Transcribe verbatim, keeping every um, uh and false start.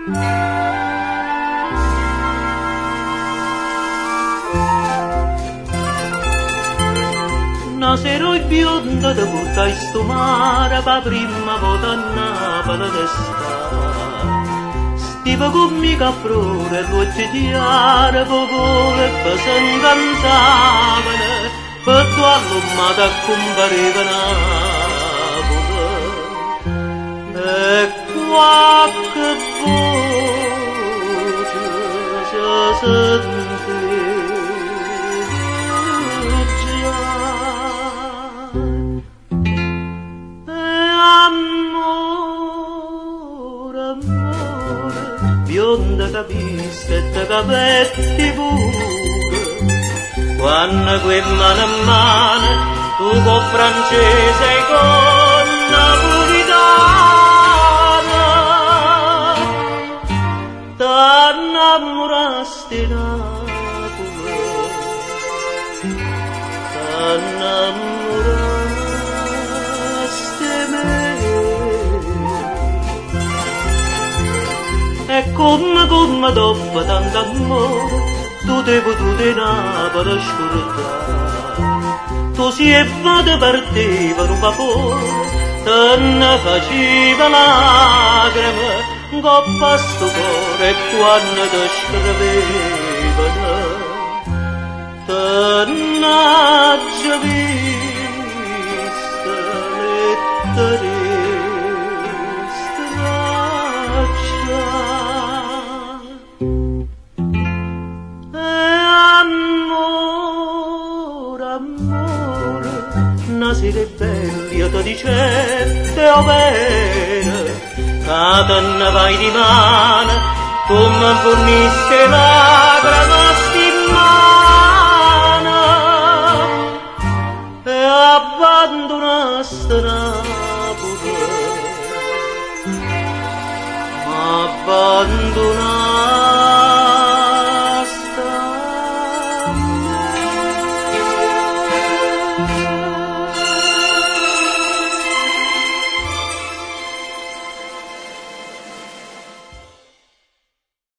Nasero il biondo da porta in sto mare per prima volta a Napoli d'estate. Stiva con mi caprone, due chiare popole che si incantavano, per tu all'ummata a comparire Napoli. E qualche voce si sentiva bionda capiste e te capetti pure, quando quel mano a mano tu con francese e con napolitana t'annamorasti Napoli, t'annamorasti me. E come, come dopo tanto amore, tu ti potuti Napoli scordare. Tu si e vada partiva un vapore, te ne faceva lacrime, coppa sto cuore e quando ti scrivevano, te ne già viste lettere. Nasire belli, io ti dicette o bene, che te ne vai di mano, come fornisce lacrime stimana, e abbandonaste Napoli, m'abbandonaste me.